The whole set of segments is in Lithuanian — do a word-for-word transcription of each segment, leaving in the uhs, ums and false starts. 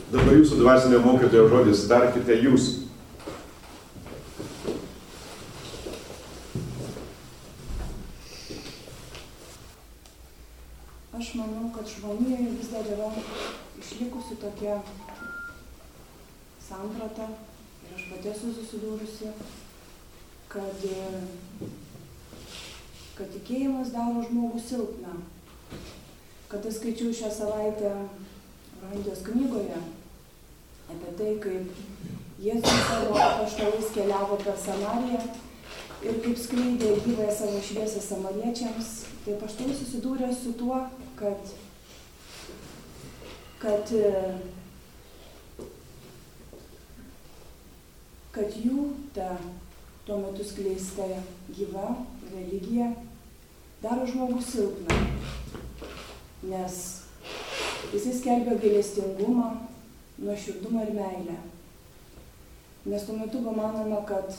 Dabar jūsų dvasinio mokytojo žodis, tarkite jūs. Aš manau, kad žmonijoje vis dar yra išlikusi tokia samprata, ir aš pati esu susidūrusi, kad, kad tikėjimas daro žmogų silpną. Kad aš skaičiau šią savaitę Evangelijos knygoje apie tai, kaip Jėzus savo apaštalais keliavo per Samariją ir kaip skleidė gyvąją savo šviesą samariečiams, tai apaštalai susidūrė su tuo, kad, kad, kad jų ta tuo metu skleista gyva religija daro žmogų silpną, nes jisai skelbia gailestingumą, nuoširdumą ir meilę. Nes tuo metu buvo manoma, kad,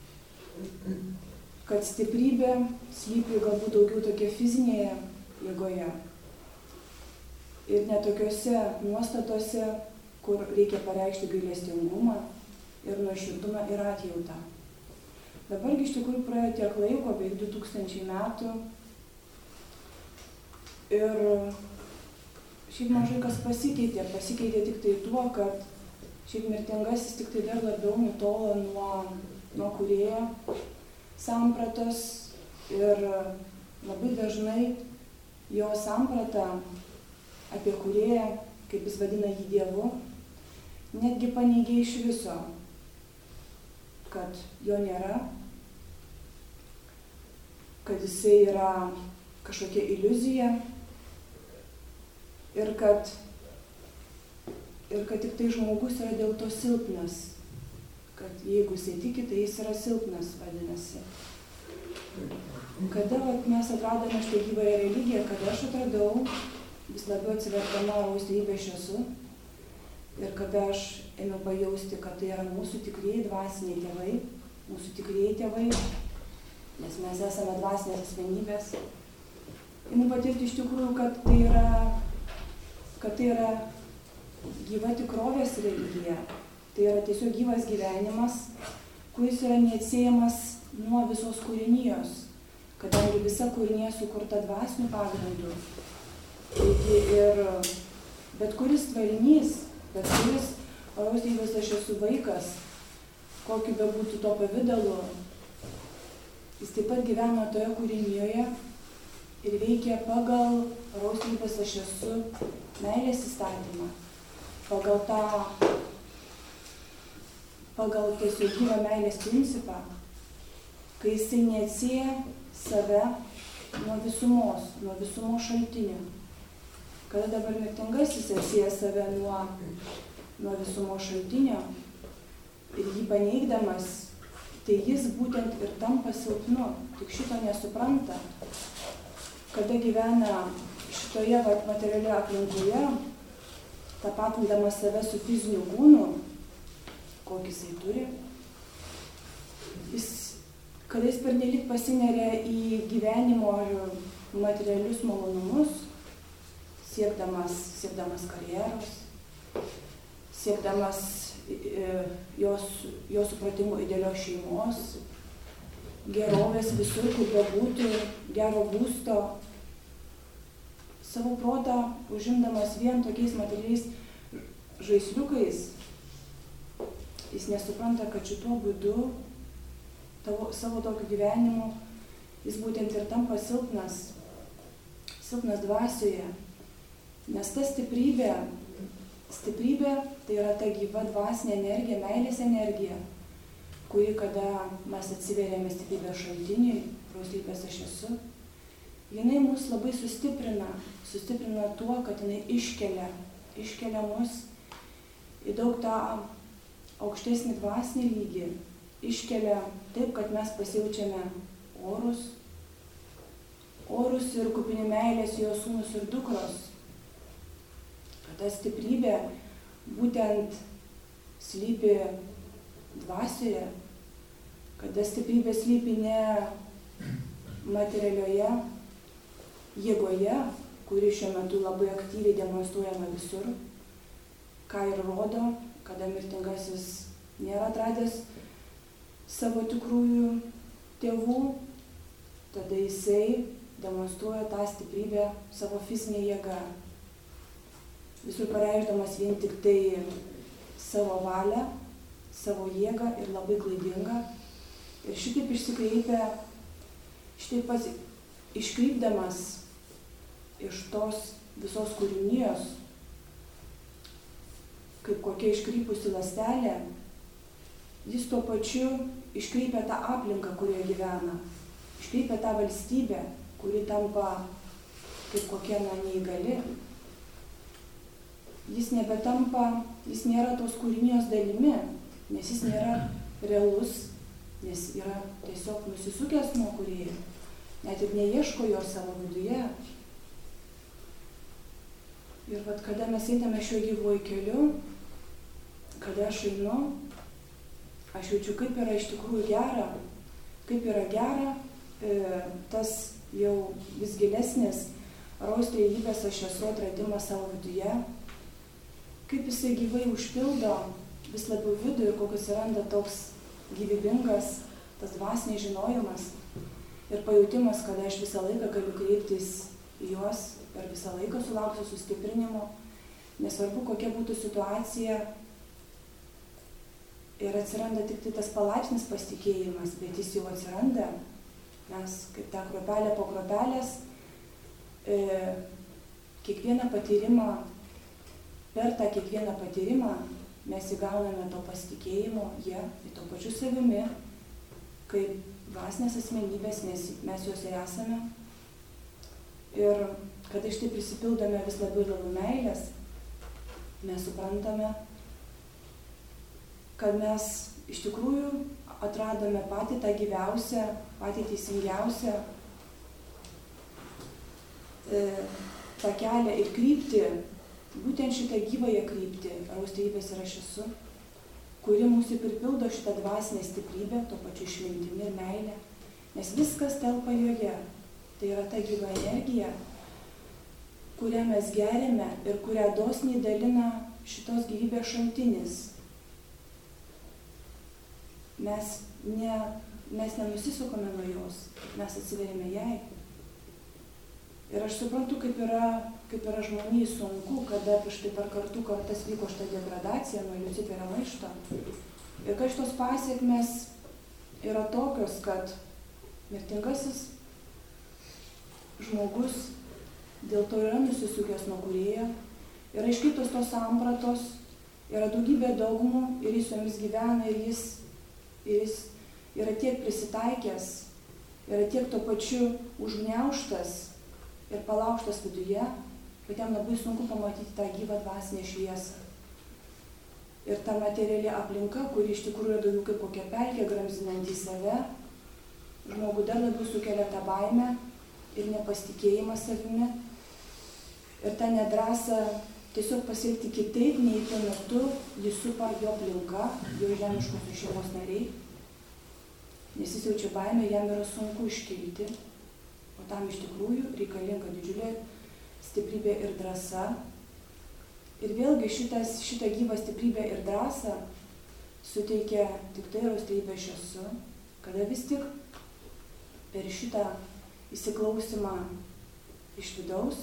kad stiprybė slypi galbūt daugiau tokia fizinėje jėgoje ir ne tokiuose nuostatose, kur reikia pareikšti gailestingumą ir nuoširdumą ir atjautą. Dabargi iš tikrųjų praėjo tiek laiko, beveik du tūkstančiai metų, ir šiaip mažai kas pasikeitė. Pasikeitė tik tai tuo, kad šiaip mirtingasis tik tai dar labiau nutolo nuo, nuo kūrėjo sampratos ir labai dažnai jo samprata apie kūrėją, kaip jis vadina jį Dievu, netgi paneigė iš viso, kad jo nėra, kad jisai yra kažkokia iliuzija ir kad, ir kad tik tai žmogus yra dėl to silpnas, kad jeigu jisai tiki, tai jis yra silpnas, vadinasi. Kada vat, mes atradome šitą gyvąją religiją, kada aš atradau vis labiau atsivertama rausybė aš esu ir kada aš ėmiau pajausti, kad tai yra mūsų tikrieji dvasiniai tėvai, mūsų tikrieji tėvai, nes mes esame dvasinės asmenybės. Ėmiau patirti iš tikrųjų, kad tai yra, kad tai yra gyva tikrovės religija. Tai yra tiesiog gyvas gyvenimas, kuris yra neatsiejamas nuo visos kūrinijos, kadangi visa kūrinija sukurta dvasiniu pagrindu. Taigi ir bet kuris tvarinys, bet kuris oraus Dievas aš esu vaikas, kokiu bebūtų to pavidalu, jis taip pat gyvena toje kūrinijoje ir veikia pagal oraus Dievas aš esu meilės įstatymą, pagal tą, pagal tiesiog gyvą meilės principą, kai jisai neatsieja save nuo visumos, nuo visumos šaltinio. Kada dabar mirtingasis atsieja save nuo, nuo visumos šaltinio ir jį paneigdamas, tai jis būtent ir tampa silpnu, tik šito nesupranta. Kada gyvena šitoje materialioje aplinkoje, tapatindamas save su fiziniu kūnu, kokį jisai turi, jis, kada jis pernelyg pasineria į gyvenimo materialius malonumus, siekdamas, siekdamas karjeros, siekdamas jos, jos supratimų idealios šeimos, gerovės visur, kur bebūtų, gero būsto, savo protą užimdamas vien tokiais materialiais žaisliukais, jis nesupranta, kad šituo būdu, tavo, savo tokiu gyvenimu, jis būtent ir tampa silpnas, silpnas dvasioje. Nes ta stiprybė, stiprybė tai yra ta gyva dvasinė energija, meilės energija, kuri, kada mes atsiveriame stiprybės šaltiniui, rausybės aš esu, jinai mus labai sustiprina, sustiprina tuo, kad jinai iškelia, iškelia mus į daug tą aukštesnį dvasinį lygį, iškelia taip, kad mes pasijaučiame orus, orus ir kupini meilės jo sūnus ir dukros. Ta stiprybė būtent slypi dvasioje, kada stiprybė slypi ne materialioje jėgoje, kuri šiuo metu labai aktyviai demonstruojama visur, ką ir rodo, kada mirtingasis nėra atradęs savo tikrųjų tėvų, tada jisai demonstruoja tą stiprybę savo fizinę jėgą. Visur pareikšdamas vien tik tai savo valią, savo jėgą ir labai klaidingą. Ir šitaip išsikreipia, šitaip pats iškrypdamas iš tos visos kūrinijos, kaip kokia iškrypusi ląstelė, jis tuo pačiu iškreipia tą aplinką, kurioje gyvena, iškreipia tą valstybę, kuri tampa kaip kokia na, neįgali. Jis nebetampa, jis nėra tos kūrinijos dalimi, nes jis nėra realus, nes yra tiesiog nusisukęs nuo kūrėjo, net ir neieško jo savo viduje. Ir vat, kada mes eidame šiuo gyvuoju keliu, kada aš einu, aš jaučiu, kaip yra iš tikrųjų gera, kaip yra gera e, tas jau vis gilesnis rojaus trejybės aš esu atradimas savo viduje, kaip jisai gyvai užpildo vis labiau vidų ir kokius randa toks gyvybingas, tas dvasinis žinojimas ir pajutimas, kad aš visą laiką galiu kreiptis į juos ir visą laiką sulauksiu sustiprinimo, nesvarbu kokia būtų situacija ir atsiranda tik tai tas palaipsnis pasitikėjimas, bet jis jau atsiranda, mes kaip tą kruopelę po kruopelės, e, kiekvieną patyrimą, per tą kiekvieną patyrimą mes įgauname to pasitikėjimo, jie, į to pačiu savimi, kaip dvasinės asmenybės, nes mes juos ir esame. Ir kada iš tai prisipildome vis labiau ir labiau meilės, mes suprantame, kad mes iš tikrųjų atradome patį tą gyviausią, patį teisingiausią e, tą kelią ir kryptį, būtent šitą gyvąją kryptį, rojaus trejybės ir aš esu, kuri mūsų pripildo šitą dvasinę stiprybę, to pačiu išmintimi ir meilę, nes viskas telpa joje. Tai yra ta gyva energija, kurią mes geriame ir kurią dosniai dalina šitos gyvybės šaltinis. Mes, ne, mes nenusisukame nuo jos, mes atsiveriame jai. Ir aš suprantu, kaip yra, kaip yra žmonijai sunku, kada štai per kartų kartas vyko šitą degradaciją nuo Liuciferio maišto. Ir kad šitos pasiekmes yra tokios, kad mirtingasis žmogus dėl to yra nusisukęs nuo kūrėjo, yra iškryptos tos sampratos, yra daugybė dogmų ir jis jomis gyvena ir jis, ir jis yra tiek prisitaikęs, yra tiek to pačiu užgniaužtas ir palaužtas viduje, kad jam labai sunku pamatyti tą gyvą dvasinę šviesą. Ir ta materiali aplinka, kuri iš tikrųjų yra daugiau kaip kokia pelkė, gramzinant į save, žmogų dar labiau sukelia tą baimę ir nepasitikėjimą savimi. Ir tą nedrąsą tiesiog pasielgti kitaip, nei tuo metu jį supa jo aplinka, jo žemiškosios šeimos nariai. Nes jis jaučia baimę, jam yra sunku iškilti. O tam iš tikrųjų reikalinga didžiulė stiprybė ir drąsa. Ir vėlgi šitas, šitą gyvą stiprybę ir drąsą suteikia tik tai rojaus trejybė aš esu, kada vis tik per šitą įsiklausimą iš vidaus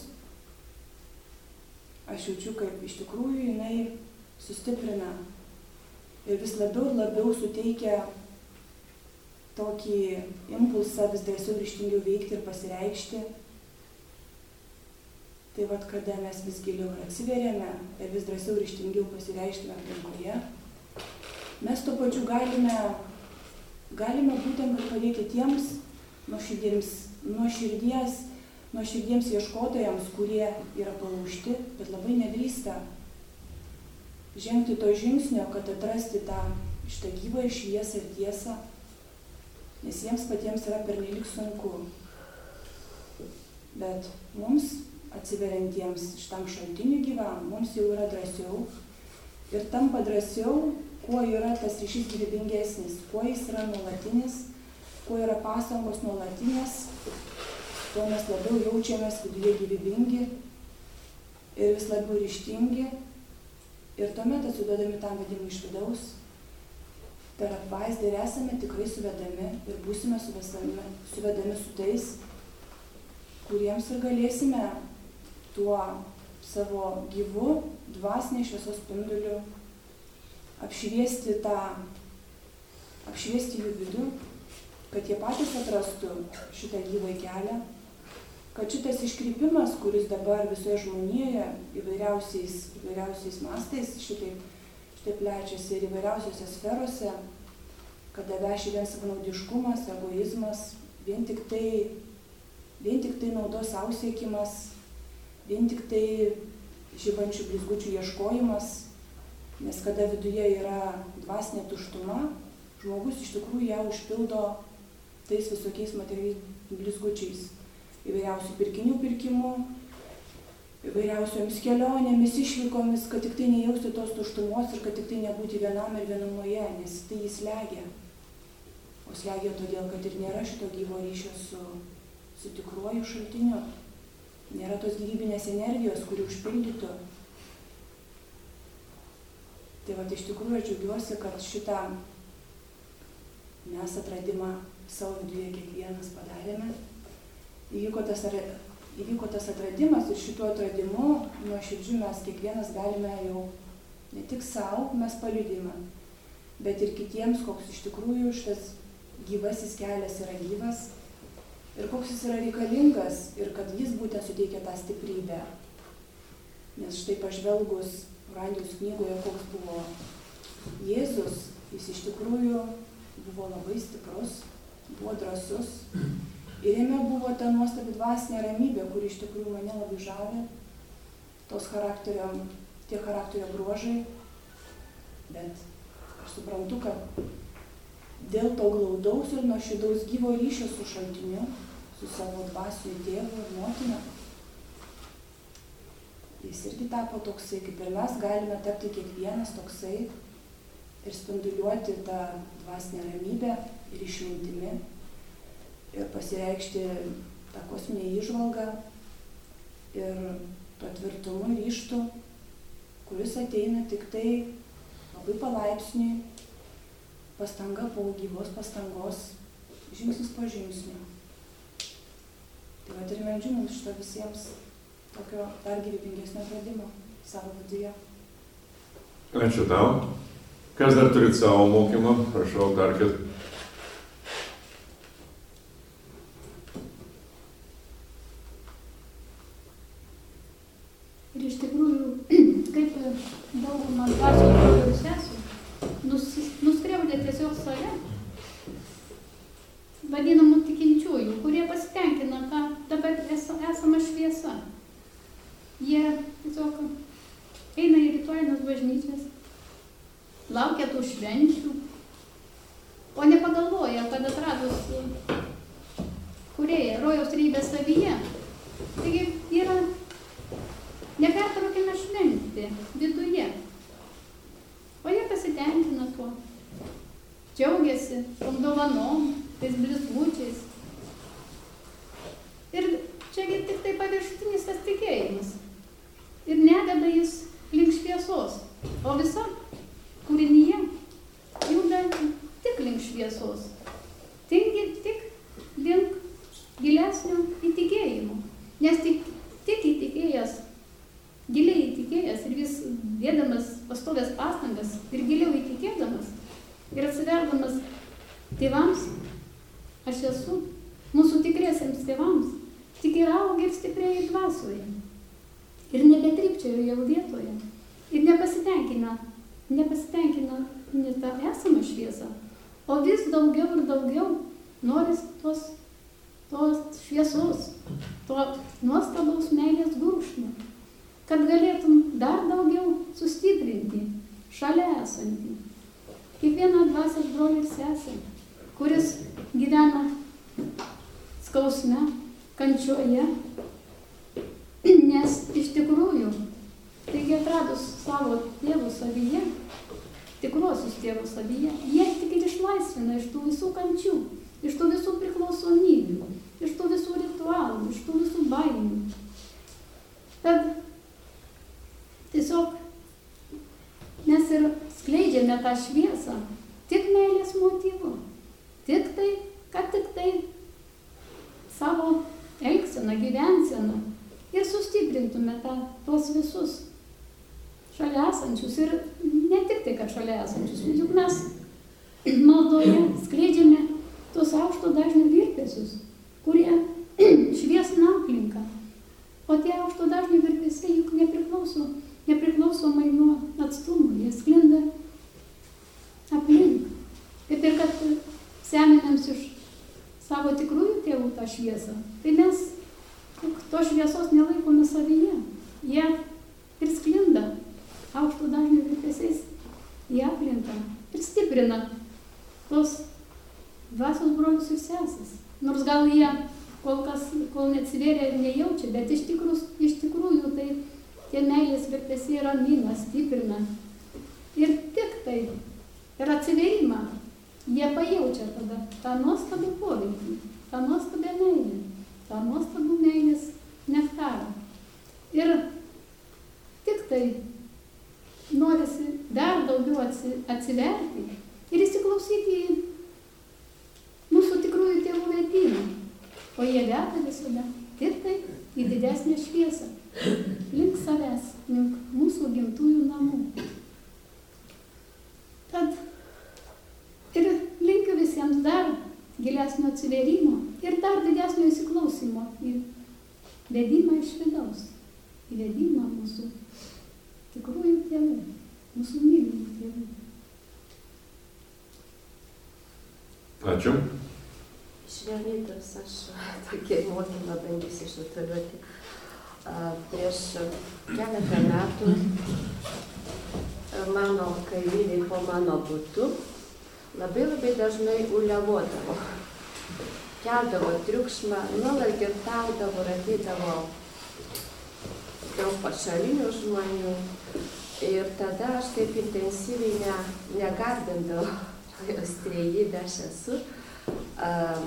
aš jaučiu, kaip iš tikrųjų jinai sustiprina ir vis labiau ir labiau suteikia tokį impulsą vis drąsiau ryžtingiau veikti ir pasireikšti. Tai vat, kada mes vis giliau ir atsiveriame ir vis drąsiau ryžtingiau pasireiškime aplinkoje, mes tuo pačiu galime, galime būtent padėti tiems nuoširdiems, nuoširdies, nuoširdiems ieškotojams, kurie yra palaužti, bet labai nedrįsta žengti to žingsnio, kad atrasti tą šitą gyvą šviesą ir tiesą, nes jiems patiems yra pernelyg sunku. Bet mums, atsiveriantiems šitam šaltiniui gyvam, mums jau yra drąsiau ir tampa drąsiau, kuo yra tas ryšys gyvybingesnis, kuo jis yra nuolatinis, kuo yra pastangos nuolatinės, tuo mes labiau jaučiamės viduje gyvybingi ir vis labiau ryžtingi Ir tuomet atsiduodami tam vedimui iš vidaus, per apvaizdą ir esame tikrai suvedami ir būsime suvedami, suvedami su tais, kuriems ir galėsime tuo savo gyvu, dvasinės šviesos spinduliu apšviesti tą, apšviesti jų vidų, kad jie patys atrastų šitą gyvą kelią, kad šitas iškrypimas, kuris dabar visoje žmonijoje įvairiausiais, įvairiausiais mastais šitaip, šitaip plečiasi ir įvairiausiose sferose, kada veši vien savanaudiškumas, egoizmas, vien tik tai, vien tik tai naudos sau siekimas, vien tik tai žibančių blizgučių ieškojimas, nes kada viduje yra dvasinė tuštuma, žmogus iš tikrųjų ją užpildo tais visokiais materialiais blizgučiais, įvairiausių pirkinių pirkimu, įvairiausiomis kelionėmis, išvykomis, kad tik tai nejausti tos tuštumos ir kad tik tai nebūti vienam ir vienumoje, nes tai jis slegia. O slegia todėl, kad ir nėra šito gyvo ryšio su, su tikruoju šaltiniu. Nėra tos gyvybinės energijos, kuri užpildytų. Tai va, iš tikrųjų aš džiaugiuosi, kad šitą mes atradimą savo viduje kiekvienas padarėme. Įvyko tas, įvyko tas atradimas ir šituo atradimu nuoširdžiu mes kiekvienas galime jau ne tik savo mes paliudimą, bet ir kitiems, koks iš tikrųjų šitas gyvasis kelias yra gyvas ir koks jis yra reikalingas ir kad jis būtent suteikia tą stiprybę. Nes štai pažvelgus Evangelijos knygoje, koks buvo Jėzus, jis iš tikrųjų buvo labai stiprus, buvo drąsus. Ir jame buvo ta nuostabi dvasinė ramybė, kuri iš tikrųjų mane labai žavi, tos charakterio, tie charakterio bruožai. Bet aš suprantu, kad dėl to glaudaus ir nuoširdaus gyvo ryšio su šaltiniu, su savo dvasiniu tėvu ir motina, jis irgi tapo toksai, kaip ir mes galime tapti kiekvienas toksai ir spinduliuoti tą dvasinę ramybę ir išmintimi. Ir pasireikšti tą kosminę įžvalgą ir to tvirtumu ir ryžtu, kuris ateina tik tai labai palaipsniui, pastanga po gyvos pastangos, žingsnis po žingsnio. Tai va ir meldžiu mums šito visiems tokio dar gyvybingesnio atradimo savo viduje. Ačiū tau. Kas dar turit savo mokymą? Prašau, dar kad. Ir iš tikrųjų, kaip daugumą dvasios brolių ir sesių, nuskriaudė tiesiog save, vadinamų tikinčiųjų, kurie pasitenkina, kad dabar esama šviesa. Jie tiesiog eina į ritualines bažnyčias, laukia tų švenčių, o nepagalvoja, kad atradus kūrėją, rojaus rybę savyje. Taigi yra nepertraukime šventė viduje, o jie pasitenkina tuo, džiaugiasi tom dovanom, tais blizgučiais. Ir čiagi tik tai paviršutinis tas tikėjimas. Ir nededa jis link šviesos, o visa kūrinyje juda tik link šviesos, tingi tik link gilesnio įtikėjimo. Nes tik, tik įtikėjęs, giliai įtikėjęs ir vis dėdamas pastovės pastangas ir giliau įtikėdamas ir atsiverdamas tėvams, aš esu mūsų tikriesiems tėvams, tik ir auga ir stiprėja dvasioje. Ir nebetrypčioja jau vietoje. Ir nepasitenkina, nepasitenkina ne tą esamą šviesą, o vis daugiau ir daugiau noris tos, tos šviesos, to nuostabaus meilės gurkšnio, kad galėtum dar daugiau sustiprinti šalia esantį. Kiekvieną dvasios brolį ir sesę, kuris gyvena skausme, kančioje, nes iš tikrųjų, taigi atradus savo tėvų savyje, tikruosius tėvų savyje, jie tik ir išlaisvina iš tų visų kančių, iš tų visų priklausomybių, iš tų visų ritualų, iš tų visų baimių. Tad tiesiog skleidžiame tą šviesą tik meilės motyvu. Tik tai, kad tik tai savo elgseną, gyvenseną ir sustiprintume tą, tuos visus šalia esančius. Ir ne tik tai, kad šalia esančius, juk mes maldoje skleidžiame tuos aukšto dažnio virpesius, kurie šviesina aplinką. O tie aukšto dažnio virpesiai juk nepriklauso, nepriklausomai nuo atstumo, jie sklinda aplink. Kaip ir kad seminėms iš savo tikrųjų tėvų tą šviesą, tai mes to šviesos nelaikome savyje. Jie ir sklinda aukšto dažnio virpesiais į aplinką ir stiprina tos dvasios brolius ir sesės. Nors gal jie kol kas, kol neatsivėrė, nejaučia, bet iš tikrųjų, iš tikrųjų tai tie meilės virpesiai ramina, stiprina. Ir tik tai per atsivėrimą jie pajaučia tada tą nuostabų poveikį, tą nuostabę meilę, tą nuostabų meilės nektarą. Ir tik tai norisi dar daugiau atsiverti ir įsiklausyti į mūsų tikrųjų tėvų vedimą. O jie veda visada tik tai į didesnę šviesą, link savęs, link mūsų gimtųjų namų. Tad ir linkiu visiems dar gilesnio atsivėrimo ir dar didesnio įsiklausimo į vedimą iš vidaus, į vedimą mūsų tikrųjų tėvų, mūsų mylimų tėvų. Ačiū. Švelnytas, aš tokį mokymą bandysiu išrutuliuoti. Prieš keletą metų mano kaimynai po mano butu labai labai dažnai uliavodavo. Keldavo triukšmą, nuolat girtaudavo, ateidavo daug pašalinių žmonių. Ir tada aš taip intensyviai ne, negarbindavau jos trejybę, aš esu. Um,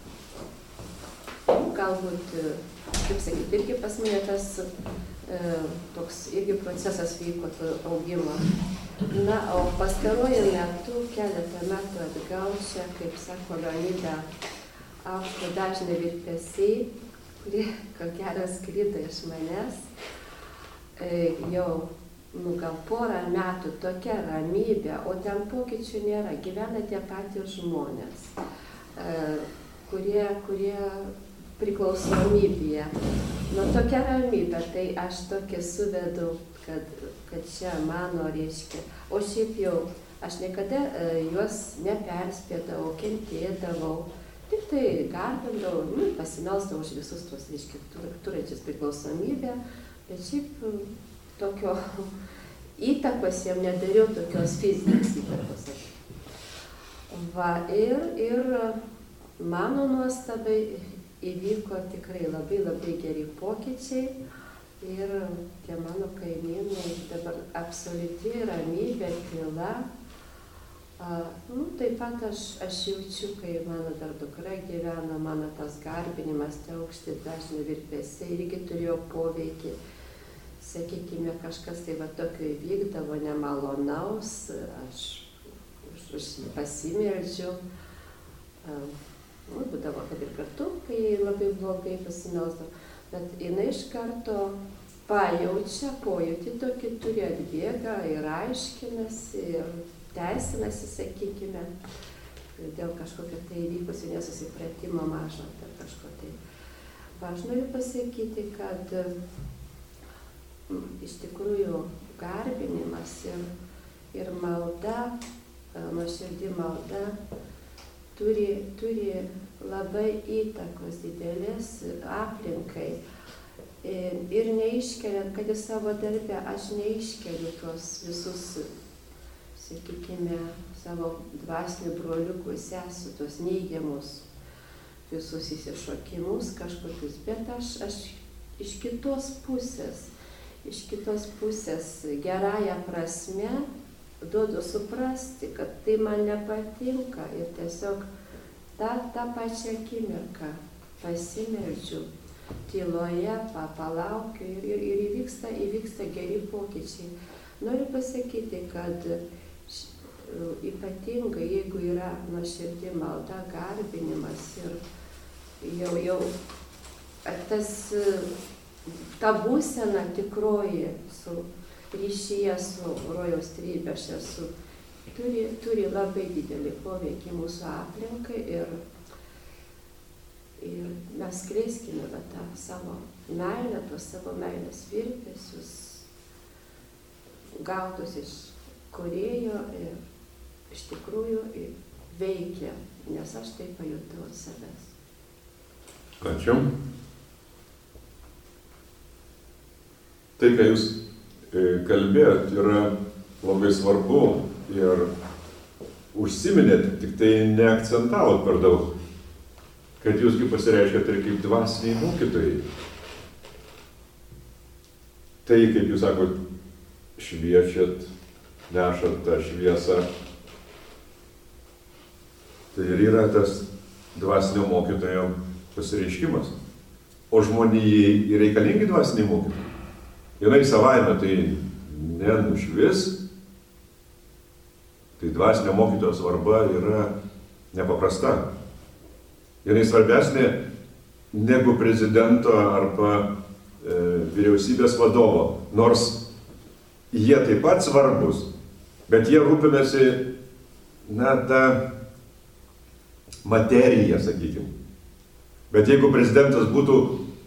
galbūt, kaip sakyti, irgi pas mane tas uh, toks irgi procesas vyko augimo. Na, o pastaruoju metu, keletą metų atgal, čia, kaip sako Leonida, aukšto dažnio virpesiai, kurie ko gero skrido iš manęs, e, jau nu, gal porą metų tokia ramybė, o ten pokyčių nėra, gyvena tie patys žmonės, e, kurie, kurie priklausomybėje. Nu, tokia ramybė, tai aš tokį suvedu, kad, kad čia mano reiškia. O šiaip jau aš niekada e, juos neperspėdavau, kentėdavau, tik tai garbindavau, nu, pasimelsdavau už visus tuos, reiškia, turinčius priklausomybę, bet šiaip tokio įtakos jam nedariau, tokios fizinės įtakos. Va, ir, ir mano nuostabai įvyko tikrai labai labai geri pokyčiai ir tie mano kaimynai dabar absoliuti ramybė, tyla. A, nu, taip pat aš, aš jaučiu, kai mano dar dukra gyvena, mano tas garbinimas, tie aukšti dažni virpesiai irgi turėjo poveikį. Sakykime, kažkas tai va tokio įvykdavo nemalonaus, aš, aš pasimeldžiu. Nu, būdavo, kad ir kartu, kai labai blogai pasimelsdavo, bet jinai iš karto pajaučia, pojūtį tokį turi, atbėga ir aiškinasi, ir teisinasi, sakykime, dėl kažkokio tai įvykusio nesusipratimo mažo ar kažko tai. Va, aš noriu pasakyti, kad iš tikrųjų garbinimas ir, ir malda, nuoširdi malda turi, turi labai įtakos didelės aplinkai. Ir, ir neiškeliant, kad į savo darbę aš neiškeliu tuos visus, sakykime, savo dvasinių broliukų sesių, tuos neigiamus visus įsišokimus kažkokius, bet aš, aš iš kitos pusės, iš kitos pusės gerąją prasme duodu suprasti, kad tai man nepatinka ir tiesiog tą, tą pačią akimirką pasimeldžiu tyloje, palaukiu ir, ir, ir įvyksta, įvyksta geri pokyčiai. Noriu pasakyti, kad ypatingai jeigu yra nuoširdi malda, garbinimas ir jau, jau tas, ta būsena tikroji su ryšyje su rojaus trejybe aš esu, turi, turi labai didelį poveikį mūsų aplinkai ir, ir mes skleiskime va, tą savo meilę, tos savo meilės virpesius, gautus iš Kūrėjo ir iš tikrųjų veikia, nes aš tai pajutau savęs. Ačiū. Tai, ką jūs kalbėjot, yra labai svarbu ir užsiminėt, tik tai neakcentavot per daug, kad jūsgi pasireiškėt ir kaip dvasiniai mokytojai. Tai, kaip jūs sakot, šviečiat, nešat tą šviesą. Tai ir yra tas dvasinio mokytojo pasireiškimas. O žmonijai reikalingi dvasiniai mokytojai. Jinai savaime tai nenušvis. Tai dvasinio mokytojo svarba yra nepaprasta. Jinai svarbesnė negu prezidento arba e, vyriausybės vadovo. Nors jie taip pat svarbus, bet jie rūpinasi, na, tą materiją, sakykime. Bet jeigu prezidentas būtų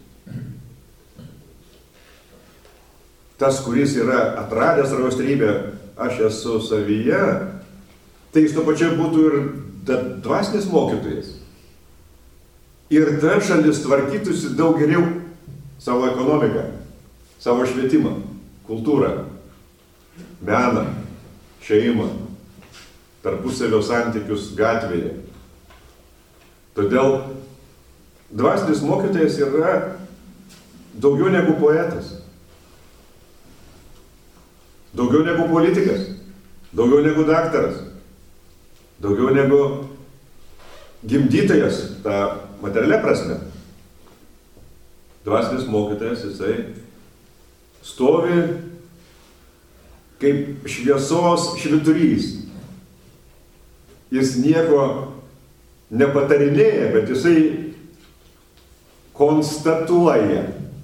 tas, kuris yra atradęs rojaus trejybę, aš esu savyje, tai jis tuo pačiu būtų ir dvasinis mokytojas. Ir ta šalis tvarkytųsi daug geriau savo ekonomiką, savo švietimą, kultūrą, meną, šeimą, tarpusavio santykius gatvėje. Todėl dvasinis mokytojas yra daugiau negu poetas, daugiau negu politikas, daugiau negu daktaras, daugiau negu gimdytojas, tą materialia prasme. Dvasinis mokytojas, jisai stovi kaip šviesos švyturys. Jis nieko nepatarinėja, bet jisai konstatuoja,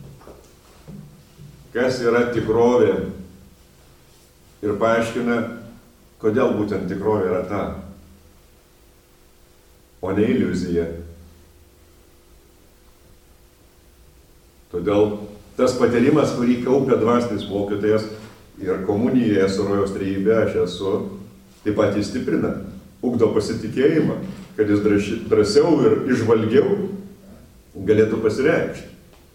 kas yra tikrovė ir paaiškina, kodėl būtent tikrovė yra ta, o ne iliuzija. Todėl tas patyrimas, kurį kaupia dvasinis mokytojas ir komunijoje su rojaus trejybe aš esu, taip pat jis stiprina, ugdo pasitikėjimą, kad jis drąsiau ir išvalgiau galėtų pasireikšti.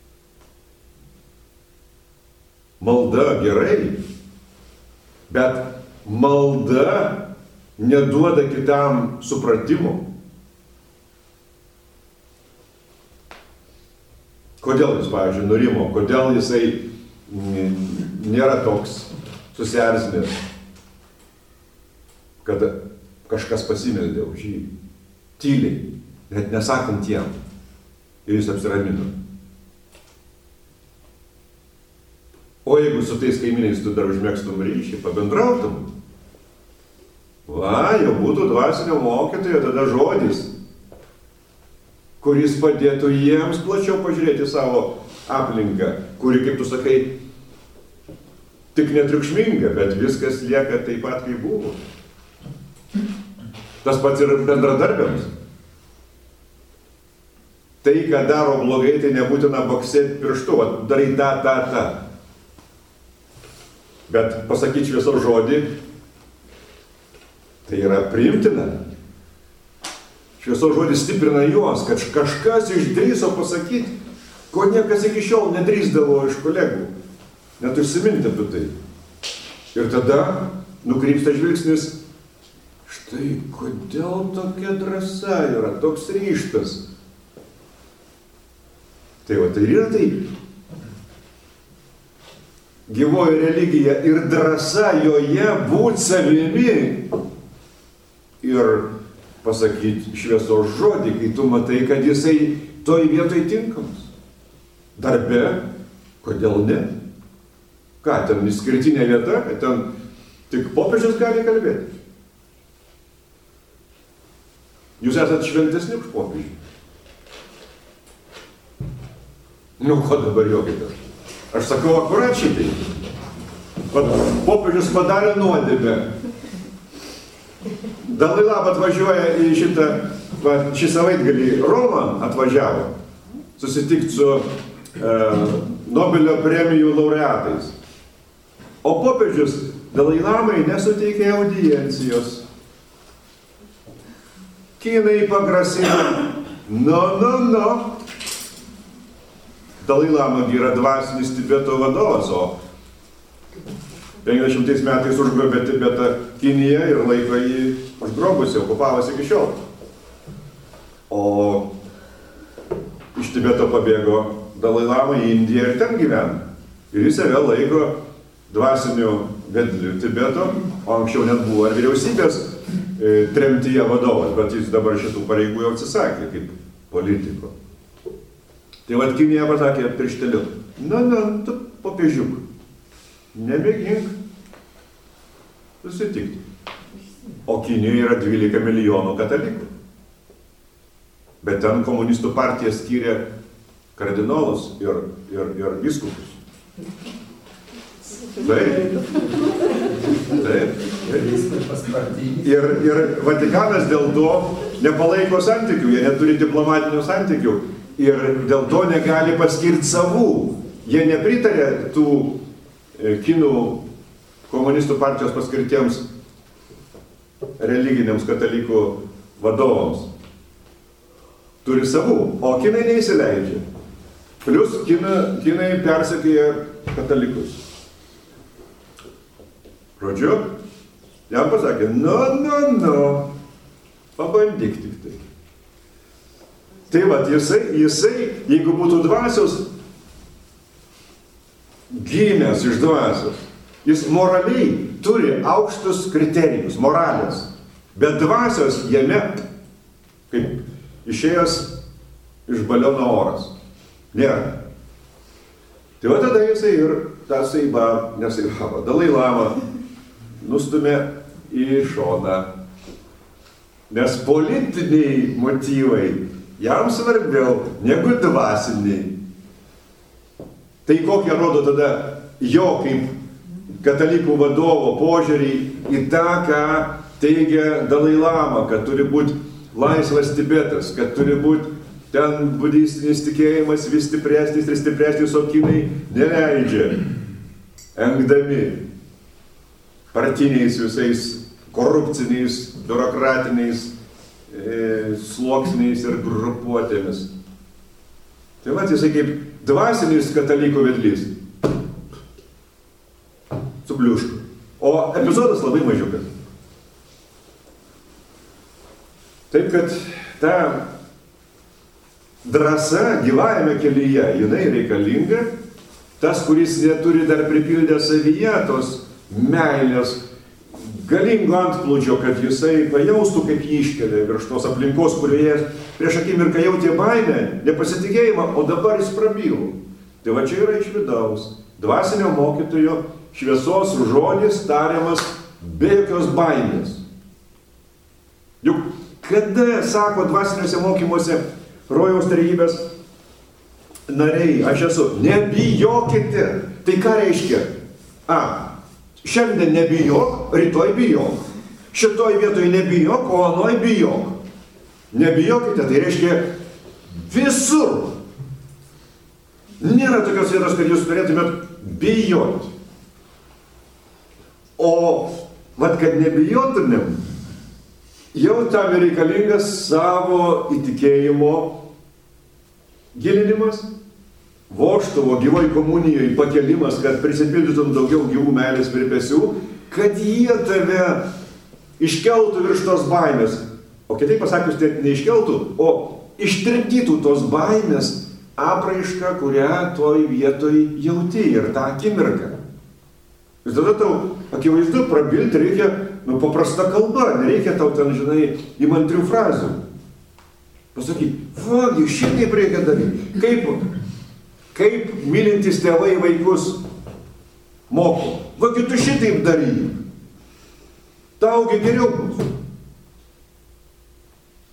Malda gerai, bet malda neduoda kitam supratimo. Kodėl jis, pavyzdžiui, nurimo, kodėl jisai nėra toks susierzinęs, kad kažkas pasimeldė už jį, tyliai, net nesakant jam, ir jis apsiramino. O jeigu su tais kaimynais tu dar užmėgstum ryšį, pabendrautum, va, jau būtų dvasinio mokytojo tada žodis, kuris padėtų jiems plačiau pažiūrėti savo aplinką, kuri, kaip tu sakai, tik netriukšminga, bet viskas lieka taip pat, kaip buvo. Tas pats ir bendradarbiams. Tai, ką daro blogai, tai nebūtina baksėti pirštu, va, darai tą, tą, tą. Bet pasakyti šviesos žodį, tai yra priimtina. Šviesos žodis stiprina juos, kad kažkas išdrįso pasakyti, ko niekas iki šiol nedrįsdavo iš kolegų. Net užsiminti apie tai. Ir tada nukrypsta žvilgsnis, štai kodėl tokia drąsa yra, toks ryžtas. Tai va, tai yra taip. Gyvoji religija ir drąsa joje būt savimi ir pasakyti šviesos žodį, kai tu matai, kad jisai toj vietoj tinkamas. Darbe, kodėl ne? Ką, ten išskirtinė vieta, kad ten tik popiežius gali kalbėti. Jūs esat šventesni už popiežių. Nu, ko dabar juokitės? Aš sakau akurat šitai. Popiežius padarė nuodėmę. Dalai Lama atvažiuoja į šitą, va, šį savaitgalį Romą atvažiavo susitikti su e, Nobelio premijų laureatais. O popiežius Dalai Lamai nesuteikė audiencijos. Kinai pagrasino. No, no, no. Dalai Lama yra dvasinis Tibeto vadovas, o penkiasdešimtais metais užgrobė Tibetą Kinija ir laiko jį užgrobusi, okupavosi iki šiol. O iš Tibeto pabėgo Dalai Lama į Indiją ir ten gyvena. Ir jis save laiko dvasiniu vedliu Tibeto, o anksčiau net buvo ir vyriausybės e, tremtyje vadovas, bet jis dabar šitų pareigų jau atsisakė kaip politiko. Tai vad Kinija pasakė piršteliu, na, na, tu popiežiuk, nemėgink susitikti. O Kinijoje yra dvylika milijonų katalikų. Bet ten komunistų partija skyrė kardinolus ir, ir, ir vyskupus. Taip. Taip. Ir, ir Vatikanas dėl to nepalaiko santykių, jie neturi diplomatinių santykių. Ir dėl to negali paskirti savų. Jie nepritarė tų e, kinų komunistų partijos paskirtiems religiniams katalikų vadovams. Turi savų, o kinai neįsileidžia. Plius kina, kinai persekioja katalikus. Žodžiu, jam pasakė, no, no, no, pabandyk tik tai. Tai vat, jisai, jisai, jeigu būtų dvasios, gimęs iš dvasios, jis moraliai turi aukštus kriterijus, moralės, bet dvasios jame, kaip išėjęs iš baliono oras, nėra. Tai va tada jisai ir tą saibą, nesaibą, Dalai Lama nustumė į šoną, nes politiniai motyvai jam svarbiau negu dvasiniai. Tai kokie rodo tada jo kaip katalikų vadovo požiūrį į tą, ką teigia Dalai Lama, kad turi būti laisvas Tibetas, kad turi būti ten budistinis tikėjimas vis stipresnis ir stipresnis, o kinai neleidžia, engdami partiniais visais korupciniais, biurokratiniais sluoksniais ir grupuotėmis. Tai mat, jisai kaip dvasinis katalikų vedlys. Subliuško. O epizodas labai mažiukas. Taip, kad ta drąsa gyvajame kelyje, jinai reikalinga. Tas, kuris neturi dar pripildę savyje tos meilės, galingo antplūdžio, kad jisai pajaustų, kaip jį iškelia virš tos aplinkos, kurioje prieš akimirką jautė baimę, nepasitikėjimą, o dabar jis prabylo. Tai va čia yra iš vidaus. Dvasinio mokytojo šviesos žodis tariamas be jokios baimės. Juk kada, sako dvasiniuose mokymuose rojaus trejybės nariai, aš esu, nebijokite. Tai ką reiškia? A. Šiandien nebijok, rytoj bijok. Šitoj vietoj nebijok, o anoj bijok. Nebijokite, tai reiškia visur. Nėra tokios vietos, kad jūs turėtumėt bijoti. O, vat, kad nebijotumėm, jau tam reikalingas savo įtikėjimo gilinimas, vožtuvo gyvoj komunijoje pakelimas, kad prisipildytum daugiau gyvų meilės virpesių, kad jie tave iškeltų virš tos baimės. O kitaip pasakius, tai neiškeltų, o ištrikdytų tos baimės apraišką, kurią toj vietoj jauti ir tą akimirką. Ir tada tau, akivaizdu, prabilti reikia, nu, paprasta kalba, nereikia tau ten, žinai, įmantrių frazių. Pasakyk, vagi, šitaip reikia daryti. Kaip? Kaip mylintis tėvai vaikus moko. Vagi, tu šitaip daryk. Taugi geriau bus.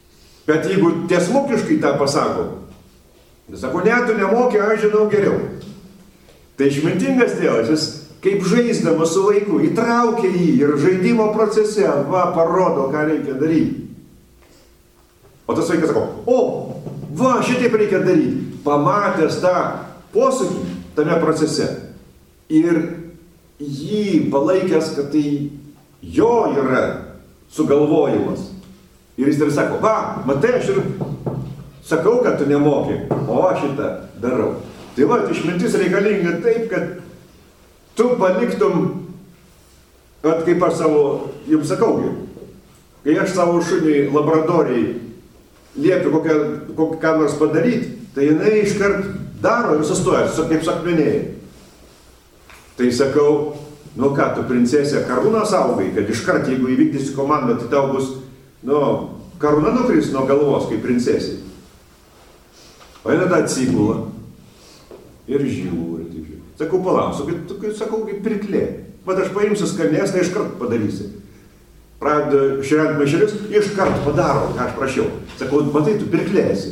Bet jeigu tiesmukiškai tą pasako, jis sako, ne, tu nemokė, aš žinau geriau. Tai išmintingas tėvas, jis kaip žaisdamas su vaiku, įtraukia jį ir žaidimo procese, va, parodo, ką reikia daryti. O tas vaikas sako, o, va, šitaip reikia daryti. Pamatęs tą posūkį tame procese ir jį palaikęs, kad tai jo yra sugalvojimas. Ir jis dar sako, va, matai, aš ir sakau, kad tu nemoki, o aš šitą darau. Tai va, išmintis reikalinga taip, kad tu paliktum, at kaip aš savo, jums sakau, kai aš savo šuniui labradoriai liepiu kokią, kokią nors padaryti, tai jinai iškart daro ir sustoja, kaip sakmenėjai. Tai sakau, nu ką, tu princesė karūną saugai, kad iškart, jeigu įvykdysi komandą, tai tau bus, nu, karūna nukris nuo galvos, kaip princesė. O jinai tą atsigula ir žiūri, taip žiūri. Sakau, palauk, sakau, kaip priklė. Vat aš paimsiu skanės, tai iškart padarysi. Pradeda širiant maišelius, iškart padaro, ką aš prašiau. Sakau, matai, tu priklėsi.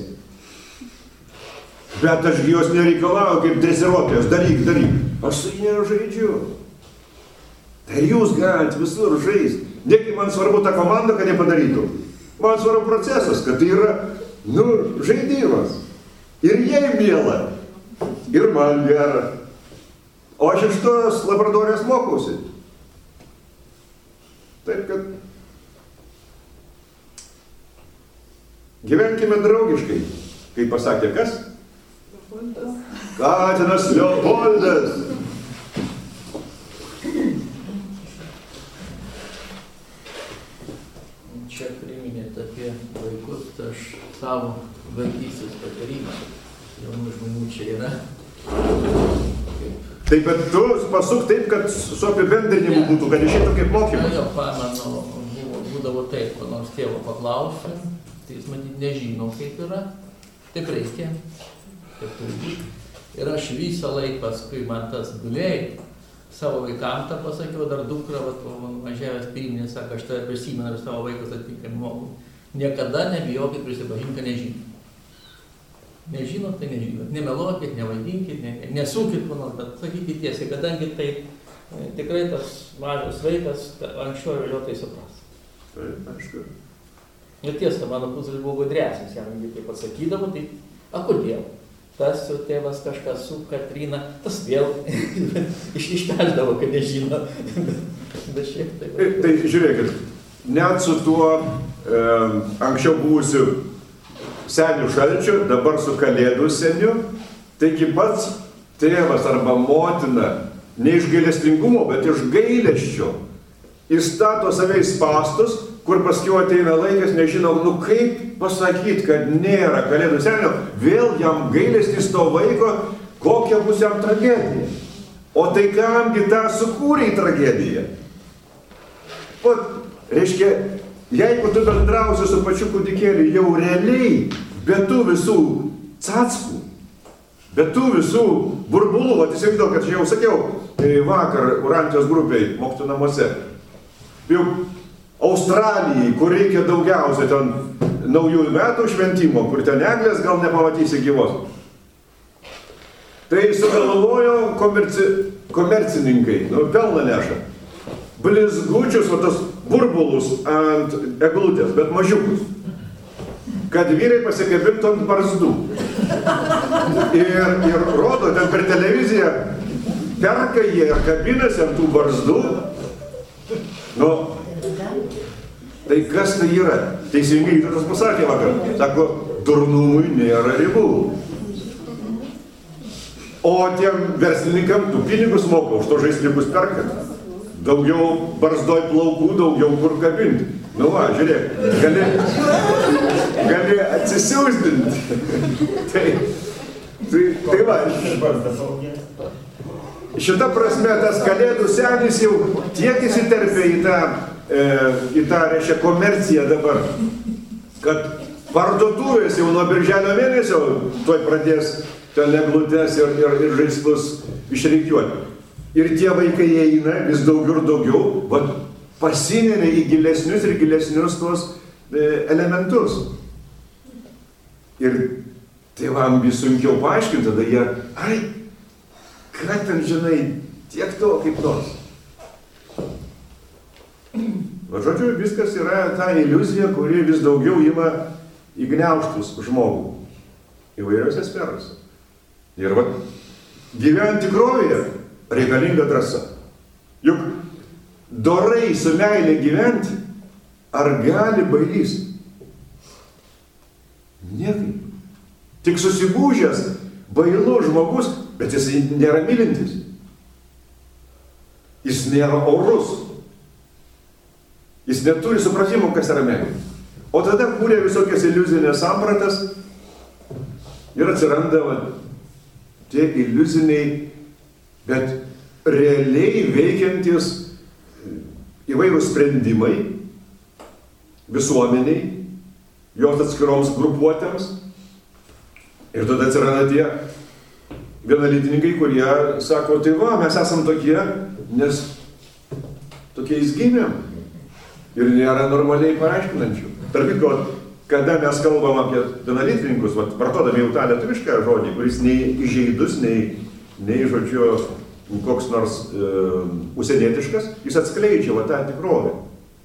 Bet aš jos nereikalauju kaip dresiruotojas, daryk, daryk. Aš su jie žaidžiu. Tai jūs galite visur žaisti. Negi man svarbu tą komandą, kad jie padarytų. Man svarbu procesas, kad tai yra, nu, žaidimas. Ir jai miela. Ir man gera. O aš iš tos labradorės mokausi. Taip, kad gyvenkime draugiškai. Kaip pasakė kas? Katinas Leopoldas. Čia priminėt apie vaikus, aš savo vaikystės patarimą. Jaunų žmonių čia yra. Taip, bet tu pasuk taip, kad su apibendrinimu ja. Būtų, kad išėtų kaip mokymas. Na, jo, pamenu, būdavo taip, ko nors tėvo paklausė, tai jis matyt nežino, kaip yra. Taip reikia, taip turi būti. Ir aš visą laiką paskui man tas gulėjai, savo vaikam tą pasakiau, dar dukra, mažiavęs pirminė, sako, aš tave prisimenu ir savo vaikus atitinkamai moku. Niekada nebijokit prisipažinti, kad nežinot. Nežinot, tai nežinot. Nemeluokit, nevaidinkit, ne, nesukit, nors, bet sakykit tiesiai, kadangi tai e, tikrai tas mažas vaikas anksčiau ir vėliau tai supras. Taip, aišku. Ir tiesa, mano pusės buvo gudresnis, jam taip pasakydavo, tai, a kodėl? Tas jau tėvas kažką su Katrina, tas vėl išpeždavo, kad nežino. Bet šiek taip. Tai, tai žiūrėkit, net su tuo e, anksčiau buvusiu senių šalčiu, dabar su kalėdų seniu, taigi pats tėvas arba motina ne iš gailestingumo, bet iš gailesčio įstato save į spastus, kur paskiau ateina laikas, nežinau, nu kaip pasakyti, kad nėra kalėdų senio, vėl jam gailestis to vaiko, kokia bus jam tragedija. O tai kamgi tą sukūrė į tragediją? O, reiškia, jeigu tu bendrausi su pačiu kūdikėliu jau realiai, be tų visų cackų, be tų visų burbulų, o įsivaizduoju, kad jau sakiau vakar Urantijos grupiai mokytojų namuose, jau Australijai, kur reikia daugiausia ten naujųjų metų šventimo, kur ten eglės gal nepamatysi gyvos. Tai sugalvojo komerci, komercininkai, nu, pelną neša. Blizgučius, o tas burbulus ant eglutės, bet mažiukus. Kad vyrai pasikabintų ant barzdų. Ir, ir rodo, ten per televiziją perka jie ir kabinasi ant tų barzdų. Nu, tai kas tai yra? Teisingai tas pasakė vakar. Sako, durnumui nėra ribų. O tiem verslininkam tų pinigus moka, už to žaisliukus perka. Daugiau barzdoj plaukų, daugiau kur kabinti. Nu va, žiūrėk, gali, gali atsisiūsdinti. tai, tai, tai va. Šita prasme, tas kalėdų senis jau tiek įsiterpė į tą, e, į tą, reiškia, komerciją dabar, kad parduotuvės jau nuo birželio mėnesio tuoj pradės ten eglutes ir, ir, ir žaislus išreikiuoti. Ir tie vaikai eina vis daugiau ir daugiau, vat pasineria į gilesnius ir gilesnius tuos e, elementus. Ir tėvam vis sunkiau paaiškinti, tada jie, ai, ką ten žinai, tiek to kaip nors. Va, žodžiu, viskas yra ta iliuzija, kuri vis daugiau ima įgniaužtus žmogų įvairiose sferose. Ir va, gyvent tikrovėje reikalinga drąsa. Juk dorai su meilė gyventi, ar gali bailys? Niekaip. Tik susigūžęs, bailus žmogus, bet jis nėra mylintis. Jis nėra orus. Jis neturi supratimo, kas yra meilė. O tada kūrė visokias iliuzinės sampratas ir atsiranda va, tie iliuziniai, bet realiai veikiantis įvairūs sprendimai visuomeniai, jos atskiroms grupuotėms. Ir tada atsiranda tie vienalytininkai, kurie sako, tai va, mes esam tokie, nes tokiais gimėm. Ir nėra normaliai paaiškinančių. Tarp kitko, kada mes kalbam apie vienalytininkus, vartodami jau tą lietuvišką žodį, kuris nei įžeidus, nei, nei žodžiu, koks nors e, užsienietiškas, jis atskleidžia va, tą tikrovę.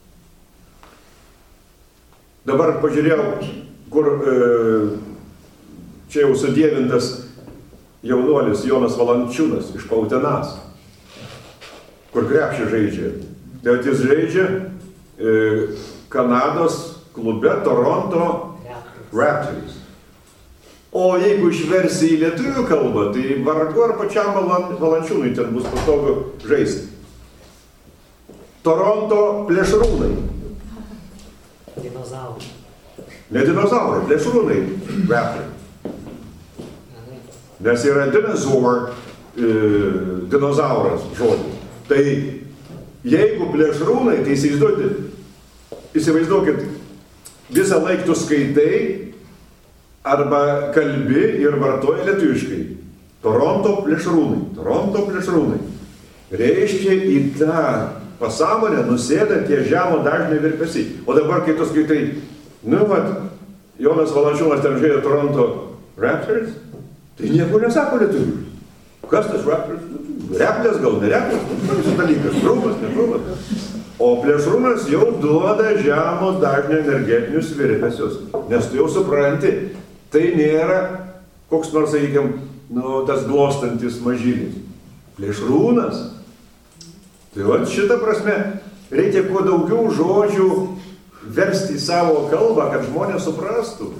Dabar pažiūrėjau, kur e, čia jau sudievintas jaunuolis Jonas Valančiūnas iš Pautenas, kur krepšį žaidžia. Tai jis žaidžia e, Kanados klube Toronto Raptors. O jeigu išversi į lietuvių kalbą, tai vargu ar pačiam Valančiūnui ten bus patogu žaisti. Toronto plėšrūnai. Dinozaurai. Ne dinozaurai, plėšrūnai Raptors. Nes yra dinozaur, e, dinozauras žodis. Tai jeigu plėšrūnai, tai įsivaizduokit, įsivaizduokit, visą laiką tu skaitai arba kalbi ir vartoji lietuviškai. Toronto plėšrūnai, Toronto plėšrūnai. Reiškia, į tą pasąmonę nusėda tie žemo dažniai virpesiai. O dabar, kai tu skaitai, nu, vat, Jonas Valančiūnas ten žaidė Toronto Raptors, tai nieko nesako lietuvių. Kas tas Raptors? Replės gal, ne replės? Toks dalykas, trūmas, ne trūmas. O plėšrūnas jau duoda žemo dažnio energetinius virpesius. Nes tu jau supranti, tai nėra koks nors, sakykim, nu, tas glostantis mažylis. Plėšrūnas. Tai va, šitą prasme reikia kuo daugiau žodžių versti į savo kalbą, kad žmonės suprastų.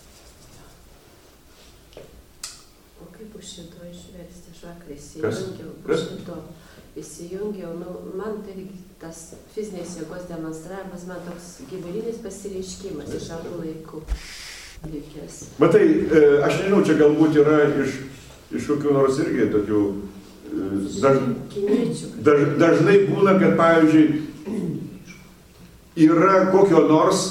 Šito išversti, aš vakar įsijungiau, šito įsijungiau, nu, man tai tas fizinės jėgos demonstravimas, man toks gyvulinis pasireiškimas iš anų laikų likęs. Matai, aš nežinau, čia galbūt yra iš, iš kokių nors irgi tokių, daž, daž, dažnai būna, kad, pavyzdžiui, yra kokio nors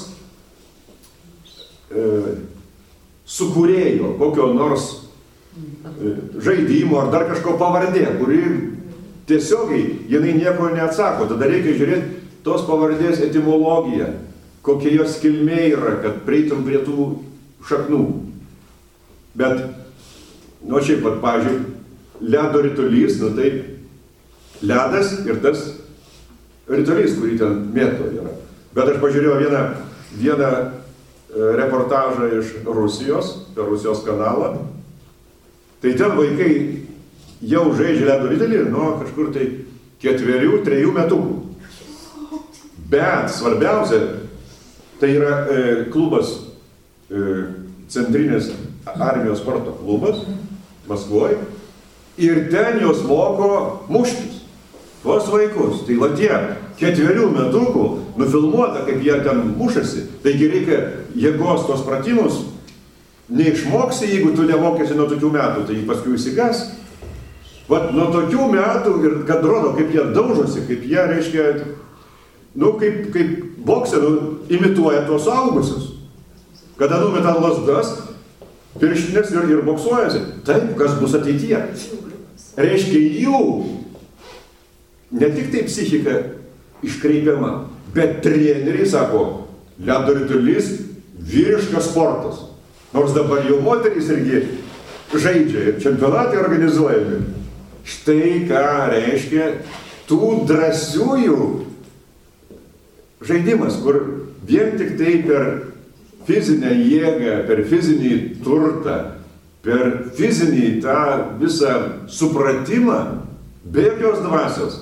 e, sukūrėjo, kokio nors žaidimo ar dar kažko pavardė, kuri tiesiogiai jinai nieko neatsako. Tada reikia žiūrėti tos pavardės etimologiją, kokia jos kilmė yra, kad prieitum prie tų šaknų. Bet, nu šiaip pat, pavyzdžiui, ledo ritulys, nu tai ledas ir tas ritulys, kurį ten mėto yra. Bet aš pažiūrėjau vieną, vieną reportažą iš Rusijos, per Rusijos kanalą. Tai ten vaikai jau žaidžia ledo ritulį nuo kažkur tai ketverių, trejų metukų. Bet svarbiausia, tai yra e, klubas, e, Centrinės armijos sporto klubas, Maskvoje, ir ten jos moko muštis, tuos vaikus. Tai va tie ketverių metukų nufilmuota, kaip jie ten mušasi, taigi reikia jėgos tos pratimus. Neišmoksi, jeigu tu nemokėsi nuo tokių metų, tai paskui įsigas. Vat nuo tokių metų ir kad rodo, kaip jie daužosi, kaip jie, reiškia, nu, kaip, kaip boksė, nu, imituoja tuos suaugusius. Kada numeta lasdas, pirštinės ir, ir boksuojasi. Taip, kas bus ateityje. Reiškia, jų ne tik tai psichika iškreipiama, bet treneriai sako, ledo ritulys vyriškas sportas. Nors dabar jau moterys irgi žaidžia ir čempionatai organizuojami. Štai ką reiškia tų drąsiųjų žaidimas, kur vien tik tai per fizinę jėgą, per fizinį turtą, per fizinį tą visą supratimą, be jokios dvasios.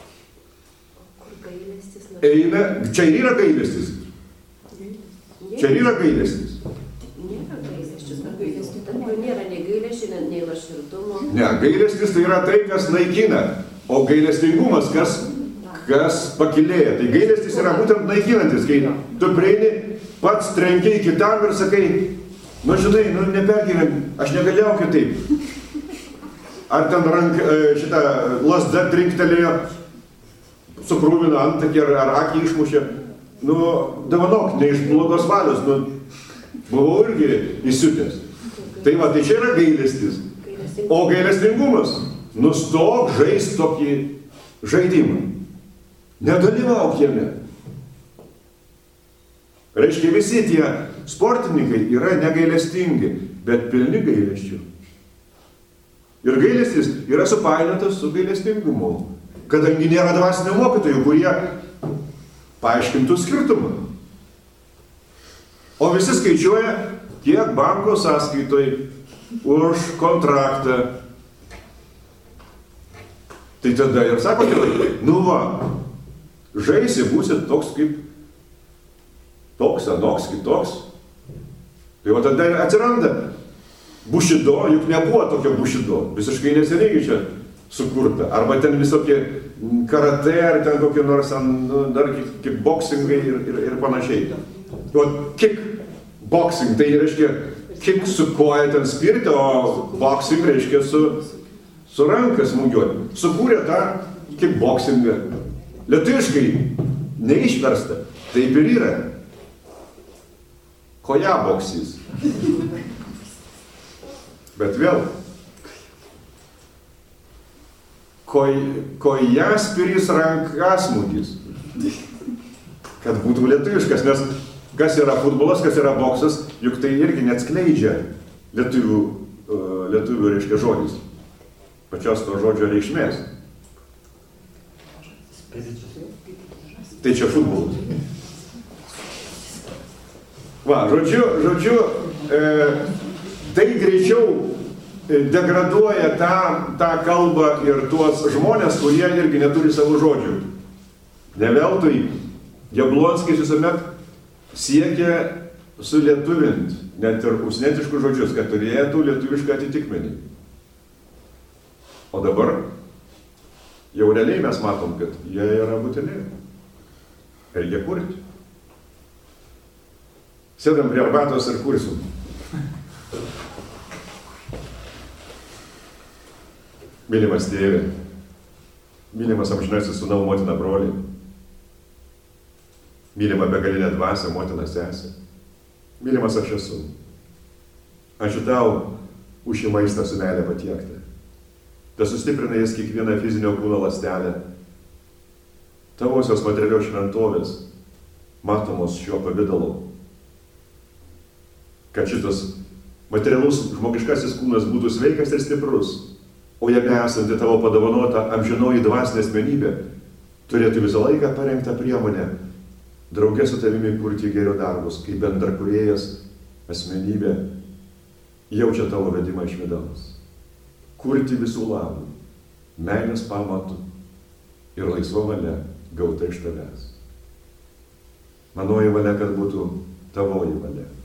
Eina, čia ir yra gailestis. Čia ir yra gailestis. Nėra gailestis, ar gailestis, tad jau nėra nei gailesčio, nei nuoširdumo. Ne, gailestis tai yra tai, kas naikina, o gailestingumas, kas, kas pakilėja. Tai gailestis yra būtent naikinantis, kai tu prieini, pats trenkiai kitam ir sakai, nu žinai, nu nepergyvenk, aš negalėjau kitaip. Ar ten rank, šitą lasdą trinktelėjo, sukrūvino antakį ar, ar akį išmušė. Nu, davanok, ne iš blogos valios, nu, buvau irgi įsiutęs. Tai va, tai čia yra gailestis. O gailestingumas, nustok žaisti tokį žaidimą. Nedalyvauk jame. Reiškia, visi tie sportininkai yra negailestingi, bet pilni gailesčių. Ir gailestis yra supainiotas su gailestingumu, kadangi nėra dvasinių mokytojų, kurie paaiškintų skirtumą. O visi skaičiuoja, kiek banko sąskaitoj už kontraktą. Tai tada ir sako tėvai, nu va, žaisi, būsi toks kaip toks, anoks, kitoks. Tai va tada atsiranda bušido, juk nebuvo tokio bušido, visiškai neseniai čia sukurta. Arba ten visokie karate, ar ten kokie nors nu, dar kickboxingai ir, ir, ir panašiai. O kickboxing tai reiškia kick su koja ten spirti, o boxing reiškia su, su ranka smūgiuoti. Sukūrė tą kickboxingą. Lietuviškai neišversta, taip ir yra. Koja boksys. Bet vėl, koj, kojaspiris rankasmūgis, kad būtų lietuviškas, nes kas yra futbolas, kas yra boksas, juk tai irgi neatskleidžia lietuvių, lietuvių reiškia žodis, pačios to žodžio reikšmės. Tai čia futbolas. Va, žodžiu, žodžiu, e, tai greičiau degraduoja tą, tą kalbą ir tuos žmonės, kurie irgi neturi savo žodžių. Ne veltui Jablonskis visuomet siekia sulietuvinti net ir užsienietiškus žodžius, kad turėtų lietuvišką atitikmenį. O dabar jau realiai mes matom, kad jie yra būtini. Reikia kurti. Sėdam prie arbatos ir kursim. Mylimas tėvė, mylimas amžinasis sūnau, motina brolį, mylima begalinė dvasia, motina sesė, mylimas aš esu. Ačiū tau už šį maistą su meilė patiektą. Te sustiprina jis kiekvieną fizinio kūno ląstelę. Tavosios materialios šventovės matomos šiuo pavidalu. Kad šitas materialus žmogiškasis kūnas būtų sveikas ir stiprus, o jame esanti tavo padovanota amžinoji dvasinė asmenybė turėtų visą laiką parengtą priemonę drauge su tavimi kurti gėrio darbus, kaip bendrakūrėjas asmenybė jaučia tavo vedimą iš vidaus. Kurti visų labų, meilės pamatų ir laisva valia gauta iš tavęs. Manoji valia, kad būtų tavoji valia.